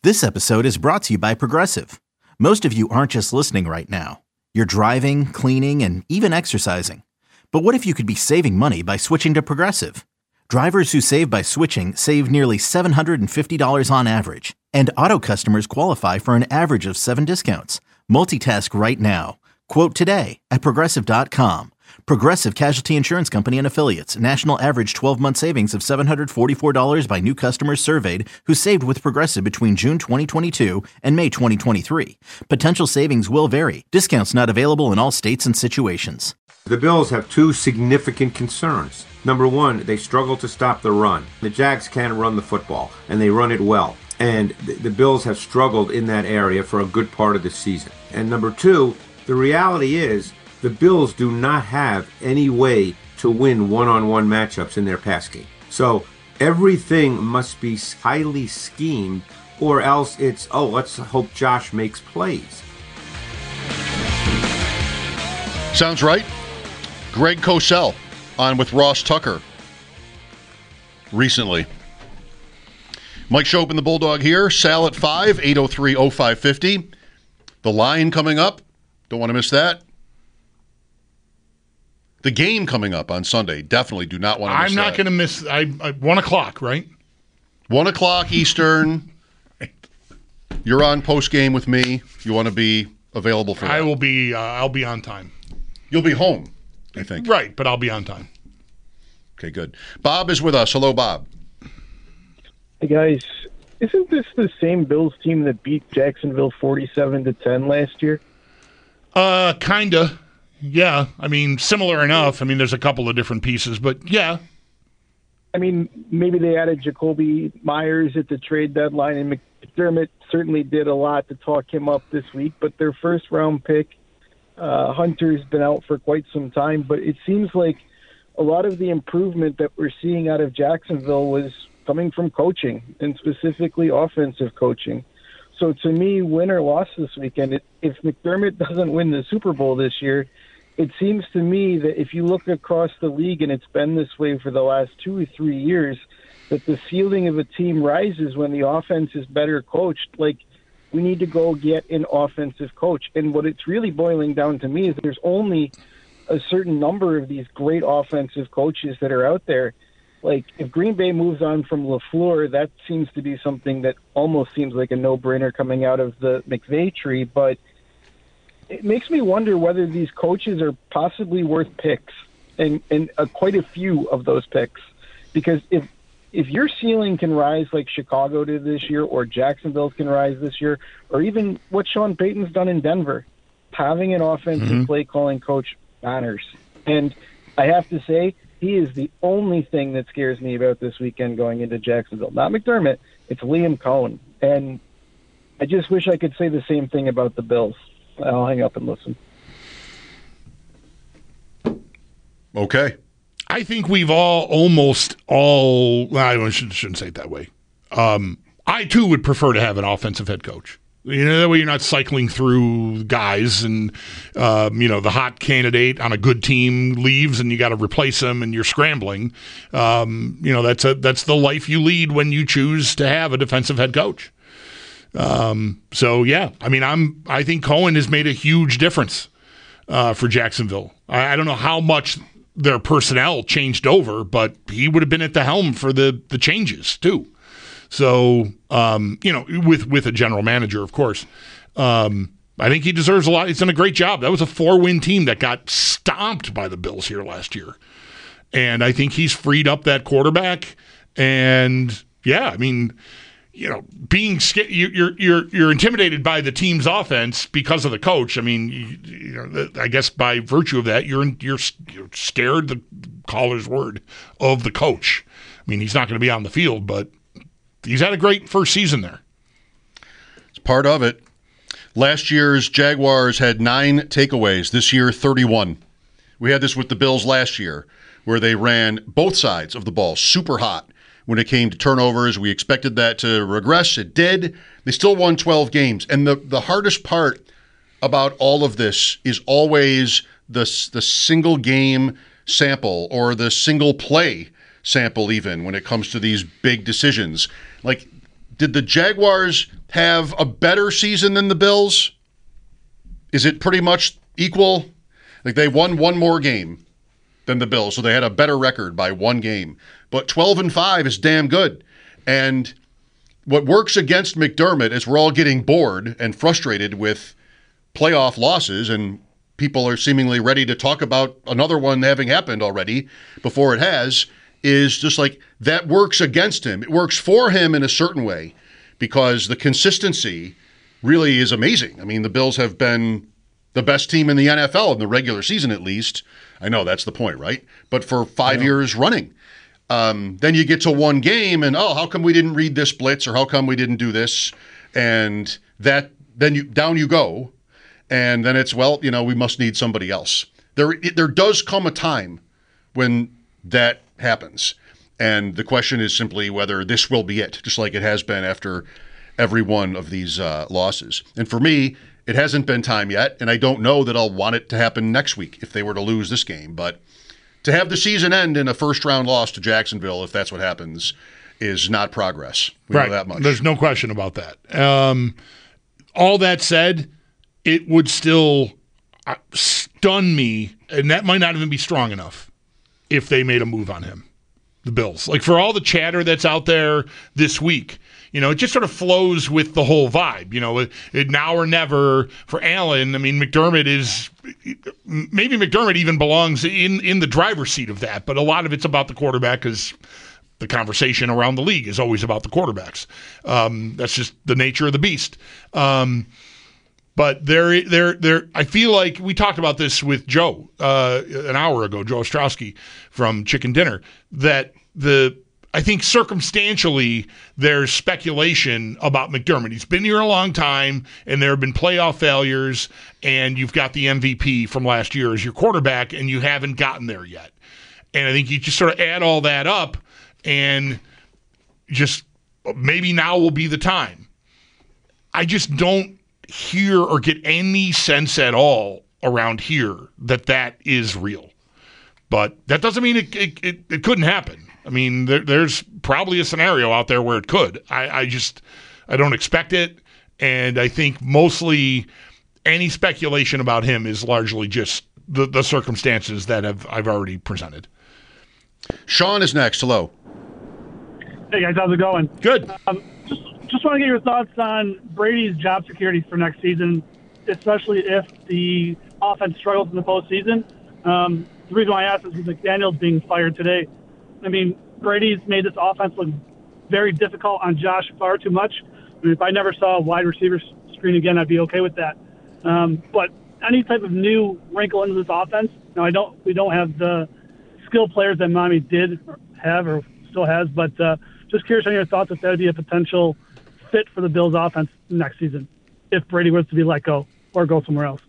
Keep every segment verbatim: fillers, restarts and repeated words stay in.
This episode is brought to you by Progressive. Most of you aren't just listening right now. You're driving, cleaning, and even exercising. But what if you could be saving money by switching to Progressive? Drivers who save by switching save nearly seven hundred fifty dollars on average. And auto customers qualify for an average of seven discounts. Multitask right now. Quote today at Progressive dot com. Progressive Casualty Insurance Company and Affiliates. National average twelve-month savings of seven hundred forty-four dollars by new customers surveyed who saved with Progressive between June twenty twenty-two and May twenty twenty-three. Potential savings will vary. Discounts not available in all states and situations. The Bills have two significant concerns. Number one, they struggle to stop the run. The Jags can't run the football, and they run it well. And the, the Bills have struggled in that area for a good part of the season. And number two, the reality is the Bills do not have any way to win one-on-one matchups in their pass game. So everything must be highly schemed, or else it's, oh, let's hope Josh makes plays. Sounds right. Greg Cosell on with Ross Tucker recently. Mike Shope and the Bulldog here. Sal at five, eight oh three oh five fifty. The line coming up. Don't want to miss that. The game coming up on Sunday. Definitely do not want to miss I'm not going to miss I, I, one o'clock, right? One o'clock Eastern. You're on post game with me. You want to be available for that? I will be. Uh, I'll be on time. You'll be home, I think. Right, but I'll be on time. Okay, good. Bob is with us. Hello, Bob. Hey guys, isn't this the same Bills team that beat Jacksonville forty-seven to ten last year? Uh, kinda. Yeah, I mean, similar enough. I mean, there's a couple of different pieces, but yeah. I mean, maybe they added Jacoby Myers at the trade deadline, and McDermott certainly did a lot to talk him up this week, but their first-round pick, uh, Hunter's been out for quite some time, but it seems like a lot of the improvement that we're seeing out of Jacksonville was coming from coaching, and specifically offensive coaching. So to me, win or loss this weekend, it, if McDermott doesn't win the Super Bowl this year, it seems to me that if you look across the league, and it's been this way for the last two or three years, that the ceiling of a team rises when the offense is better coached. Like, we need to go get an offensive coach. And what it's really boiling down to me is there's only a certain number of these great offensive coaches that are out there. Like, if Green Bay moves on from LaFleur, that seems to be something that almost seems like a no-brainer coming out of the McVay tree. But it makes me wonder whether these coaches are possibly worth picks, and, and uh, quite a few of those picks. Because if if your ceiling can rise like Chicago did this year, or Jacksonville can rise this year, or even what Sean Payton's done in Denver, having an offensive mm-hmm. play-calling coach matters. And I have to say, he is the only thing that scares me about this weekend going into Jacksonville. Not McDermott, it's Liam Cohen. And I just wish I could say the same thing about the Bills. I'll hang up and listen. Okay. I think we've all almost all, I shouldn't, shouldn't say it that way. Um, I, too, would prefer to have an offensive head coach. You know, that way you're not cycling through guys and, um, you know, the hot candidate on a good team leaves and you got to replace them and you're scrambling. Um, you know, that's a, that's the life you lead when you choose to have a defensive head coach. Um, so, yeah, I mean, I'm, I think Cohen has made a huge difference uh, for Jacksonville. I, I don't know how much their personnel changed over, but he would have been at the helm for the, the changes, too. So, um, you know, with, with a general manager, of course. Um, I think he deserves a lot. He's done a great job. That was a four-win team that got stomped by the Bills here last year. And I think he's freed up that quarterback. And, yeah, I mean, you know, being you're you're you're intimidated by the team's offense because of the coach. I mean, you, you know, I guess by virtue of that, you're you're, you're scared, the caller's word, of the coach. I mean, he's not going to be on the field, but he's had a great first season there. It's part of it. Last year's Jaguars had nine takeaways. This year, thirty-one. We had this with the Bills last year, where they ran both sides of the ball super hot. When it came to turnovers, we expected that to regress. It did. They still won twelve games. And the, the hardest part about all of this is always the, the single game sample or the single play sample even when it comes to these big decisions. Like, did the Jaguars have a better season than the Bills? Is it pretty much equal? Like they won one more game than the Bills, so they had a better record by one game. But twelve and five is damn good. And what works against McDermott is we're all getting bored and frustrated with playoff losses, and people are seemingly ready to talk about another one having happened already before it has, is just like that works against him. It works for him in a certain way because the consistency really is amazing. I mean, the Bills have been the best team in the N F L in the regular season, at least. I know that's the point, right? But for five years running. Um, then you get to one game and, oh, how come we didn't read this blitz, or how come we didn't do this? And that then you down you go. And then it's, well, you know, we must need somebody else. There, there does come a time when that happens. And the question is simply whether this will be it, just like it has been after every one of these uh, losses. And for me, it hasn't been time yet, and I don't know that I'll want it to happen next week if they were to lose this game. But to have the season end in a first-round loss to Jacksonville, if that's what happens, is not progress. We right. know that much. There's no question about that. Um, all that said, it would still uh, stun me, and that might not even be strong enough if they made a move on him, the Bills. Like, for all the chatter that's out there this week, you know, it just sort of flows with the whole vibe. You know, it, it now or never for Allen. I mean, McDermott is maybe McDermott even belongs in, in the driver's seat of that, but a lot of it's about the quarterback because the conversation around the league is always about the quarterbacks. Um, that's just the nature of the beast. Um, but there, there, there. I feel like we talked about this with Joe uh, an hour ago, Joe Ostrowski from Chicken Dinner, that the I think circumstantially there's speculation about McDermott. He's been here a long time, and there have been playoff failures, and you've got the M V P from last year as your quarterback, and you haven't gotten there yet. And I think you just sort of add all that up, and just maybe now will be the time. I just don't hear or get any sense at all around here that that is real. But that doesn't mean it it, it, it couldn't happen. I mean, there, there's probably a scenario out there where it could. I, I just, I don't expect it. And I think mostly any speculation about him is largely just the, the circumstances that have I've already presented. Sean is next. Hello. Hey, guys. How's it going? Good. Um, just, just want to get your thoughts on Brady's job security for next season, especially if the offense struggles in the postseason. Um, the reason why I asked is because McDaniel's being fired today. I mean, Brady's made this offense look very difficult on Josh far too much. I mean, if I never saw a wide receiver screen again, I'd be okay with that. Um, but any type of new wrinkle into this offense, now I don't, we don't have the skill players that Miami did have or still has, but uh, just curious on your thoughts if that would be a potential fit for the Bills offense next season if Brady was to be let go or go somewhere else.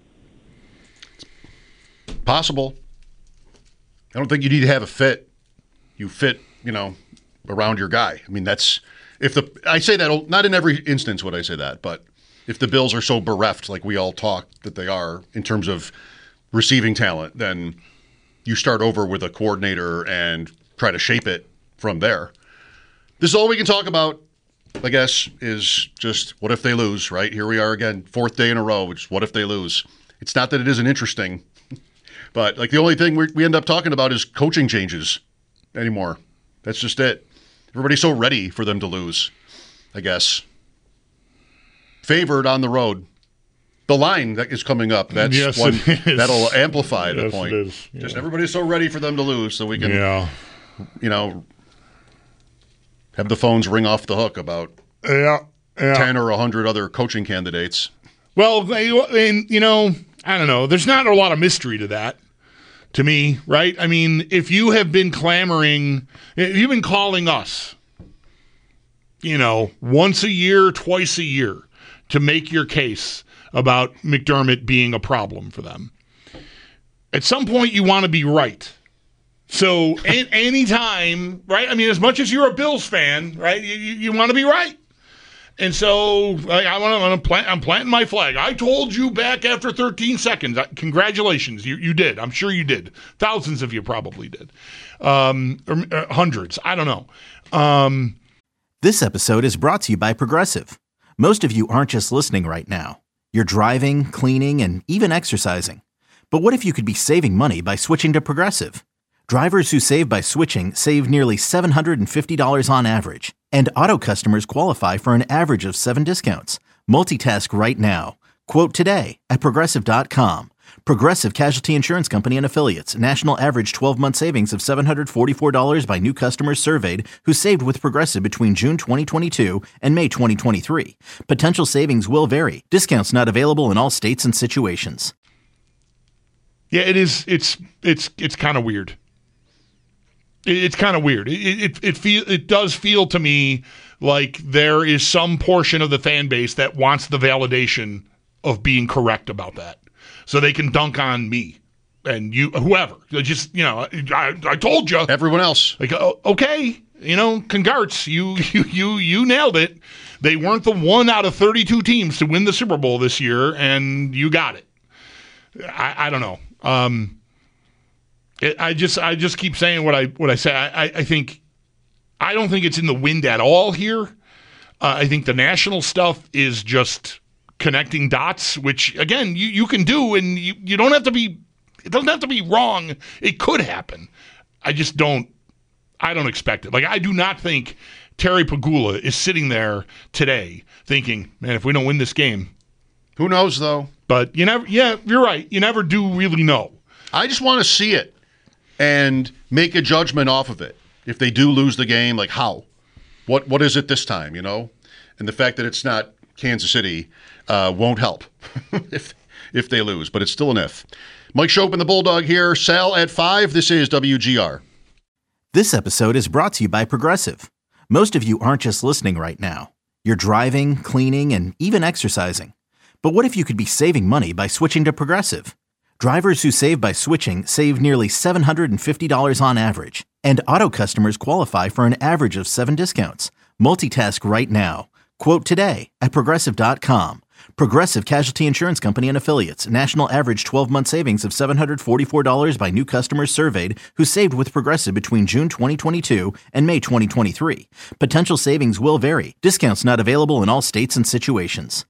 Possible. I don't think you need to have a fit. You fit, you know, around your guy. I mean, that's if the I say that not in every instance would I say that, but if the Bills are so bereft, like we all talk that they are in terms of receiving talent, then you start over with a coordinator and try to shape it from there. This is all we can talk about, I guess, is just what if they lose, right? Here we are again, fourth day in a row, which is what if they lose. It's not that it isn't interesting, but like the only thing we, we end up talking about is coaching changes anymore. That's just it. Everybody's so ready for them to lose, I guess. Favored on the road. The line that is coming up, that's yes, one that'll amplify the yes, point. It is. Yeah. Just everybody's so ready for them to lose so we can, yeah. you know, have the phones ring off the hook about yeah, yeah. ten or a hundred other coaching candidates. Well, I mean, you know, I don't know. There's not a lot of mystery to that. To me, right? I mean, if you have been clamoring, if you've been calling us, you know, once a year, twice a year to make your case about McDermott being a problem for them, at some point you want to be right. So a- anytime, right? I mean, as much as you're a Bills fan, right, you, you, you want to be right. And so I, I want to plant. I'm planting my flag. I told you back after thirteen seconds. Congratulations, you you did. I'm sure you did. Thousands of you probably did, um, or uh, hundreds. I don't know. Um, This episode is brought to you by Progressive. Most of you aren't just listening right now. You're driving, cleaning, and even exercising. But what if you could be saving money by switching to Progressive? Drivers who save by switching save nearly seven hundred fifty dollars on average, and auto customers qualify for an average of seven discounts. Multitask right now. Quote today at Progressive dot com. Progressive Casualty Insurance Company and Affiliates. National average twelve-month savings of seven hundred forty-four dollars by new customers surveyed who saved with Progressive between June twenty twenty-two and May twenty twenty-three. Potential savings will vary. Discounts not available in all states and situations. Yeah, it is. It's it's it's kind of weird. It's kind of weird. It it it feel it does feel to me like there is some portion of the fan base that wants the validation of being correct about that, so they can dunk on me and you, whoever. Just you know, I I told you. Everyone else. Like, oh, okay, you know, congrats, you you you you nailed it. They weren't the one out of thirty-two teams to win the Super Bowl this year, and you got it. I, I don't know. Um, it, I just I just keep saying what I what I say. I, I think I don't think it's in the wind at all here. Uh, I think the national stuff is just connecting dots, which again you, you can do, and you, you don't have to be. It doesn't have to be wrong. It could happen. I just don't. I don't expect it. Like I do not think Terry Pegula is sitting there today thinking, "Man, if we don't win this game, who knows?" Though. But you never. Yeah, you're right. You never do really know. I just want to see it and make a judgment off of it. If they do lose the game, like how? What What is it this time, you know? And the fact that it's not Kansas City uh, won't help if if they lose, but it's still an if. Mike Schopp and the Bulldog here. Sal at five. This is W G R. This episode is brought to you by Progressive. Most of you aren't just listening right now. You're driving, cleaning, and even exercising. But what if you could be saving money by switching to Progressive? Drivers who save by switching save nearly seven hundred fifty dollars on average, and auto customers qualify for an average of seven discounts. Multitask right now. Quote today at Progressive dot com. Progressive Casualty Insurance Company and Affiliates. National average twelve-month savings of seven hundred forty-four dollars by new customers surveyed who saved with Progressive between June twenty twenty-two and May twenty twenty-three. Potential savings will vary. Discounts not available in all states and situations.